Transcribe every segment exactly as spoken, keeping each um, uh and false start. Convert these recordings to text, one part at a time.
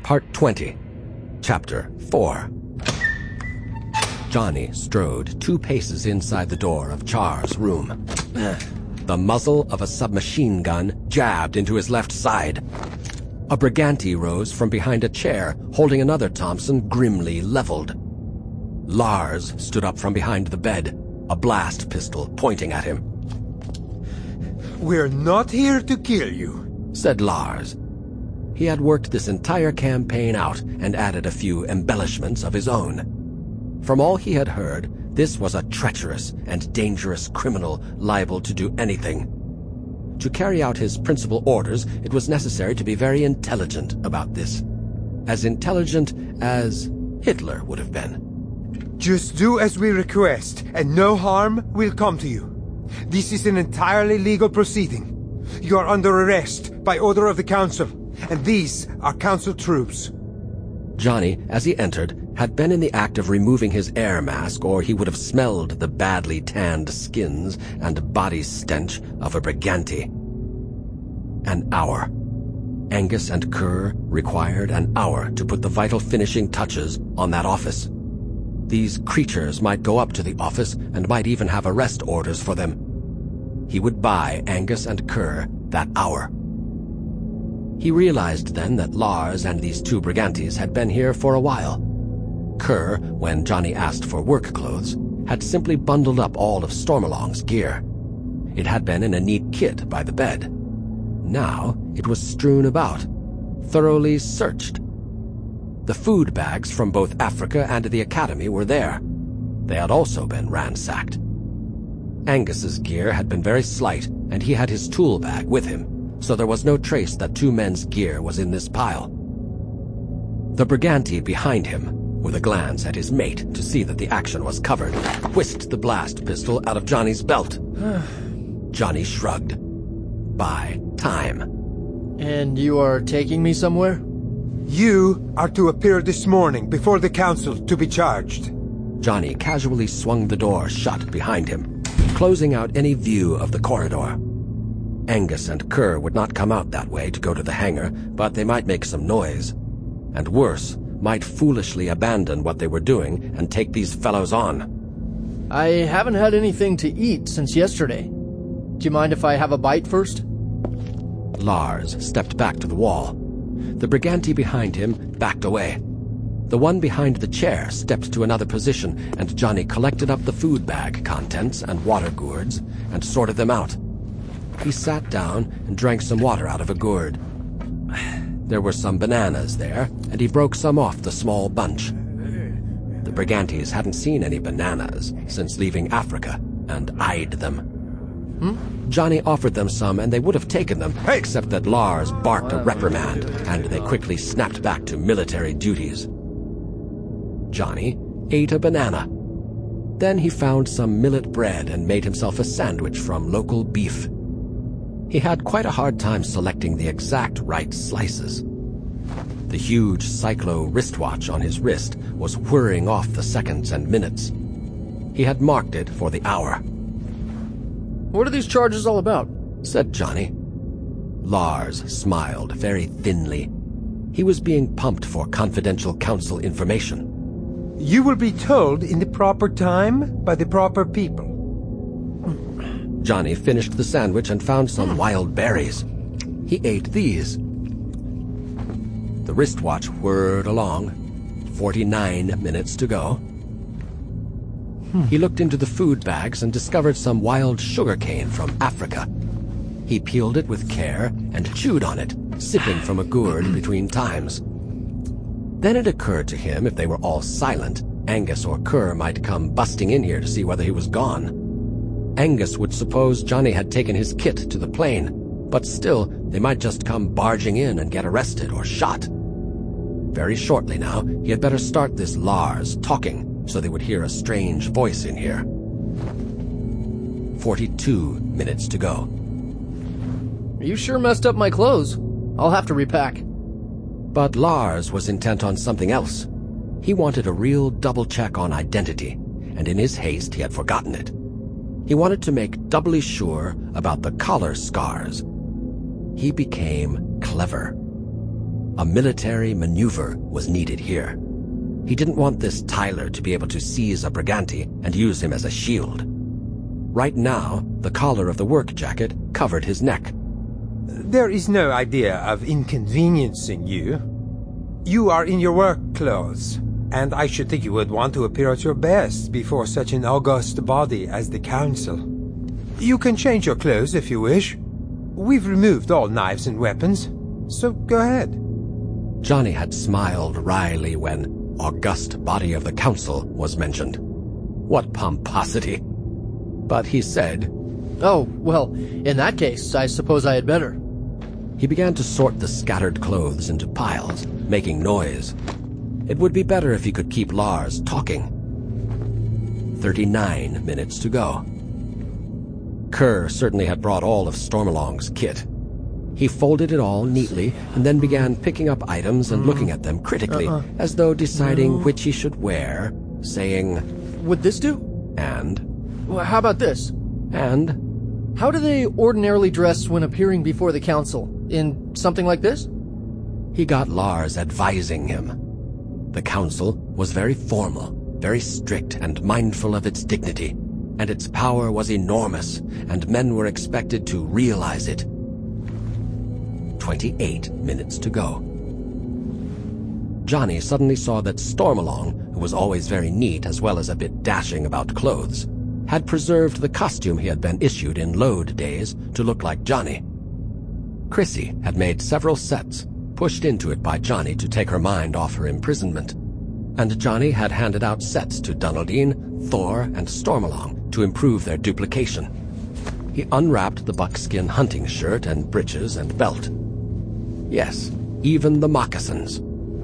Part twenty, Chapter four. Johnny strode two paces inside the door of Char's room. The muzzle of a submachine gun jabbed into his left side. A Briganti rose from behind a chair, holding another Thompson grimly leveled. Lars stood up from behind the bed, a blast pistol pointing at him. "We're not here to kill you," said Lars. He had worked this entire campaign out and added a few embellishments of his own. From all he had heard, this was a treacherous and dangerous criminal liable to do anything. To carry out his principal orders, it was necessary to be very intelligent about this. As intelligent as Hitler would have been. "Just do as we request, and no harm will come to you. This is an entirely legal proceeding. You are under arrest by order of the Council, and these are Council troops." Johnny, as he entered, had been in the act of removing his air mask, or he would have smelled the badly tanned skins and body stench of a Briganti. An hour. Angus and Kerr required an hour to put the vital finishing touches on that office. These creatures might go up to the office and might even have arrest orders for them. He would buy Angus and Kerr that hour. He realized then that Lars and these two Brigantis had been here for a while. Kerr, when Johnny asked for work clothes, had simply bundled up all of Stormalong's gear. It had been in a neat kit by the bed. Now it was strewn about, thoroughly searched. The food bags from both Africa and the Academy were there. They had also been ransacked. Angus's gear had been very slight, and he had his tool bag with him, so there was no trace that two men's gear was in this pile. The Briganti behind him, with a glance at his mate to see that the action was covered, whisked the blast pistol out of Johnny's belt. Johnny shrugged. Buy time. "And you are taking me somewhere?" "You are to appear this morning before the Council to be charged." Johnny casually swung the door shut behind him, closing out any view of the corridor. Angus and Kerr would not come out that way to go to the hangar, but they might make some noise. And worse, might foolishly abandon what they were doing and take these fellows on. "I haven't had anything to eat since yesterday. Do you mind if I have a bite first?" Lars stepped back to the wall. The Briganti behind him backed away. The one behind the chair stepped to another position, and Johnny collected up the food bag contents and water gourds and sorted them out. He sat down and drank some water out of a gourd. There were some bananas there, and he broke some off the small bunch. The Brigantis hadn't seen any bananas since leaving Africa, and eyed them. Hmm? Johnny offered them some, and they would have taken them, Hey! except that Lars barked a reprimand, and they quickly snapped back to military duties. Johnny ate a banana. Then he found some millet bread and made himself a sandwich from local beef. He had quite a hard time selecting the exact right slices. The huge Cyclo wristwatch on his wrist was whirring off the seconds and minutes. He had marked it for the hour. "What are these charges all about?" said Johnny. Lars smiled very thinly. He was being pumped for confidential Council information. "You will be told in the proper time by the proper people." Johnny finished the sandwich and found some wild berries. He ate these. The wristwatch whirred along. Forty-nine minutes to go. He looked into the food bags and discovered some wild sugarcane from Africa. He peeled it with care and chewed on it, sipping from a gourd between times. Then it occurred to him if they were all silent, Angus or Kerr might come busting in here to see whether he was gone. Angus would suppose Johnny had taken his kit to the plane, but still, they might just come barging in and get arrested or shot. Very shortly now, he had better start this Lars talking, so they would hear a strange voice in here. Forty-two minutes to go. "You sure messed up my clothes. I'll have to repack." But Lars was intent on something else. He wanted a real double check on identity, and in his haste he had forgotten it. He wanted to make doubly sure about the collar scars. He became clever. A military maneuver was needed here. He didn't want this Tyler to be able to seize a Briganti and use him as a shield. Right now, the collar of the work jacket covered his neck. There is no idea of inconveniencing you. You are in your work clothes, and I should think you would want to appear at your best before such an august body as the Council. You can change your clothes if you wish. We've removed all knives and weapons, so go ahead. Johnny had smiled wryly when august body of the Council was mentioned. What pomposity! But he said, "Oh, well, in that case, I suppose I had better." He began to sort the scattered clothes into piles, making noise. It would be better if he could keep Lars talking. Thirty-nine minutes to go. Kerr certainly had brought all of Stormalong's kit. He folded it all neatly and then began picking up items and looking at them critically, Uh-uh. as though deciding No. which he should wear, saying, Would this do? and, Well, how about this? and, How do they ordinarily dress when appearing before the Council? In something like this? he got Lars advising him. The Council was very formal, very strict and mindful of its dignity, and its power was enormous, and men were expected to realize it. Twenty-eight minutes to go. Johnny suddenly saw that Stormalong, who was always very neat as well as a bit dashing about clothes, had preserved the costume he had been issued in Load days to look like Johnny. Chrissy had made several sets, pushed into it by Johnny to take her mind off her imprisonment, and Johnny had handed out sets to Dunaldine, Thor, and Stormalong to improve their duplication. He unwrapped the buckskin hunting shirt and breeches and belt. Yes, even the moccasins.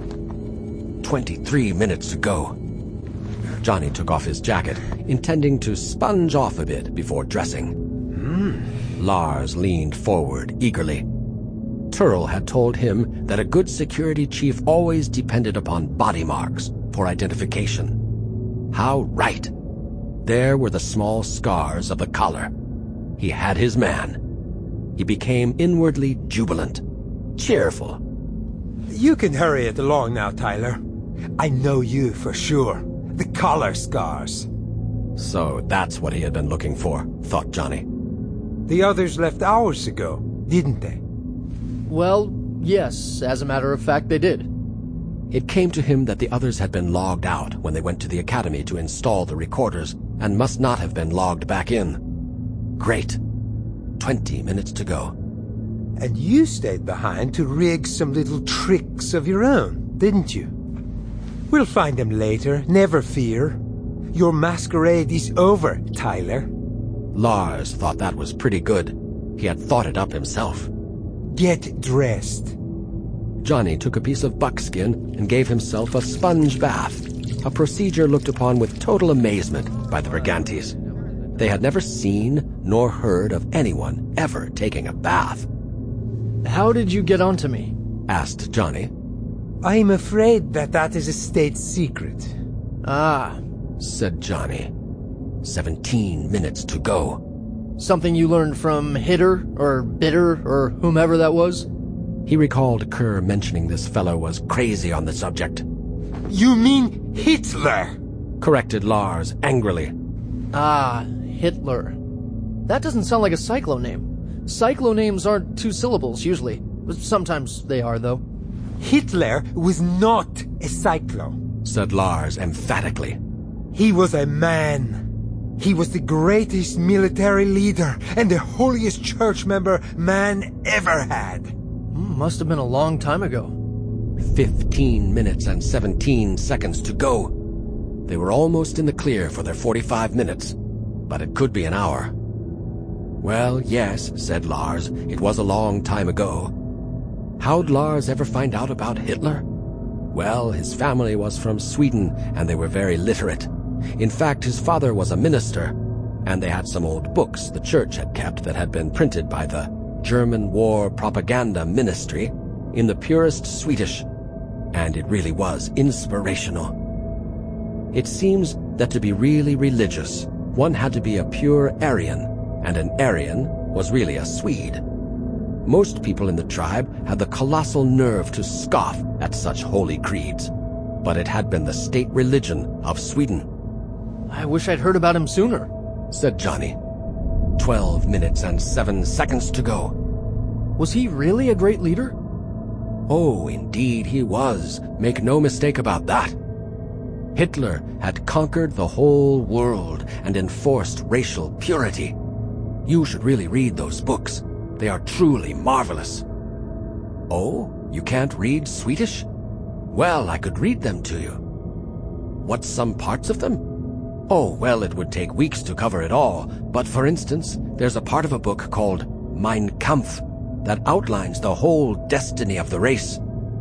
Twenty-three minutes to go. Johnny took off his jacket, intending to sponge off a bit before dressing. Mm. Lars leaned forward eagerly. Turl had told him that a good security chief always depended upon body marks for identification. How right! There were the small scars of the collar. He had his man. He became inwardly jubilant, cheerful. You can hurry it along now, Tyler. I know you for sure. The collar scars. So that's what he had been looking for, thought Johnny. The others left hours ago, didn't they? Well, yes, as a matter of fact, they did. It came to him that the others had been logged out when they went to the academy to install the recorders and must not have been logged back in. Great. Twenty minutes to go. And you stayed behind to rig some little tricks of your own, didn't you? We'll find them later, never fear. Your masquerade is over, Tyler. Lars thought that was pretty good. He had thought it up himself. Get dressed. Johnny took a piece of buckskin and gave himself a sponge bath, a procedure looked upon with total amazement by the Brigantes. They had never seen nor heard of anyone ever taking a bath. How did you get onto me? Asked Johnny. I'm afraid that that is a state secret. Ah, Said Johnny. Seventeen minutes to go. something you learned from Hitter, or Bitter, or whomever that was? He recalled Kerr mentioning this fellow was crazy on the subject. You mean Hitler? Corrected Lars angrily. Ah, Hitler. That doesn't sound like a cyclo name. Cyclo names aren't two syllables, usually. Sometimes they are, though. Hitler was not a cyclo. Said Lars emphatically. He was a man. He was the greatest military leader and the holiest church member man ever had. Hmm, must have been a long time ago. Fifteen minutes and seventeen seconds to go. They were almost in the clear for their forty-five minutes, but it could be an hour. Well, yes, said Lars, it was a long time ago. How'd Lars ever find out about Hitler? Well, his family was from Sweden, and they were very literate. In fact, his father was a minister, and they had some old books the church had kept that had been printed by the German War Propaganda Ministry in the purest Swedish, and it really was inspirational. It seems that to be really religious, one had to be a pure Aryan, and an Aryan was really a Swede. Most people in the tribe had the colossal nerve to scoff at such holy creeds, but it had been the state religion of Sweden. I wish I'd heard about him sooner, said Johnny. Twelve minutes and seven seconds to go. Was he really a great leader? Oh, indeed he was. Make no mistake about that. Hitler had conquered the whole world and enforced racial purity. You should really read those books. They are truly marvelous. Oh, you can't read Swedish? Well, I could read them to you. What's some parts of them? Oh, well, it would take weeks to cover it all, but for instance, there's a part of a book called Mein Kampf that outlines the whole destiny of the race.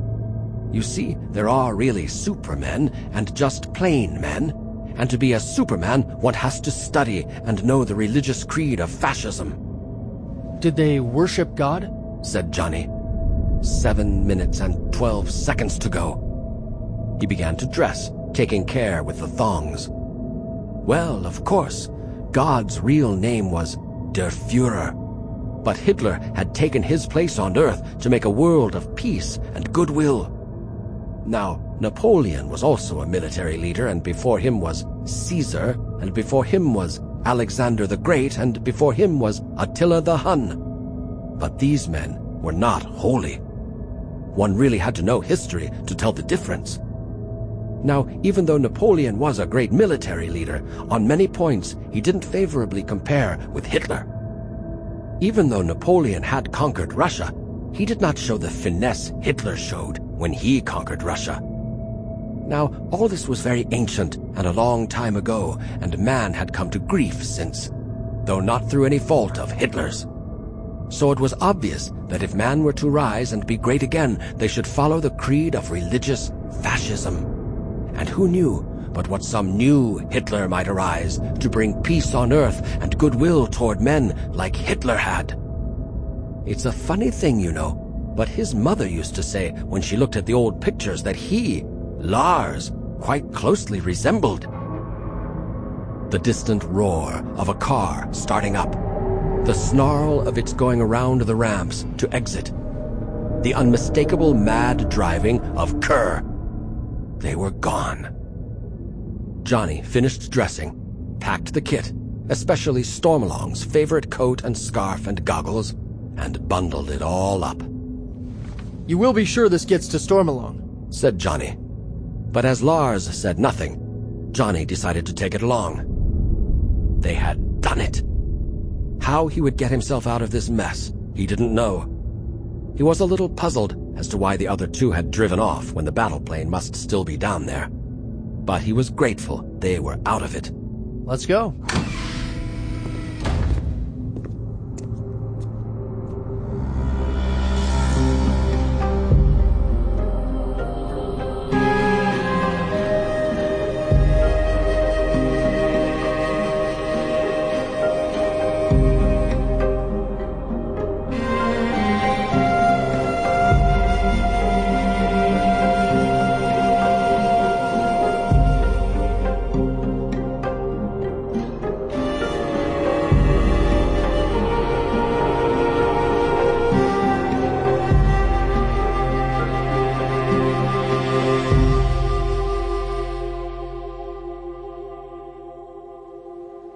You see, there are really supermen and just plain men, and to be a superman, one has to study and know the religious creed of fascism. Did they worship God? Said Johnny. Seven minutes and twelve seconds to go. He began to dress, taking care with the thongs. Well, of course, God's real name was Der Führer. But Hitler had taken his place on Earth to make a world of peace and goodwill. Now, Napoleon was also a military leader, and before him was Caesar, and before him was Alexander the Great, and before him was Attila the Hun. But these men were not holy. One really had to know history to tell the difference. Now, even though Napoleon was a great military leader, on many points he didn't favorably compare with Hitler. Even though Napoleon had conquered Russia, he did not show the finesse Hitler showed when he conquered Russia. Now, all this was very ancient and a long time ago, and man had come to grief since, though not through any fault of Hitler's. So it was obvious that if man were to rise and be great again, they should follow the creed of religious fascism. And who knew but what some new Hitler might arise to bring peace on earth and goodwill toward men like Hitler had. It's a funny thing, you know, but his mother used to say when she looked at the old pictures that he, Lars, quite closely resembled. The distant roar of a car starting up, the snarl of its going around the ramps to exit, the unmistakable mad driving of Kerr. They were gone. Johnny finished dressing, packed the kit, especially Stormalong's favorite coat and scarf and goggles, and bundled it all up. You will be sure this gets to Stormalong, said Johnny. But as Lars said nothing, Johnny decided to take it along. They had done it. How he would get himself out of this mess, he didn't know. He was a little puzzled as to why the other two had driven off when the battle plane must still be down there. But he was grateful they were out of it. Let's go.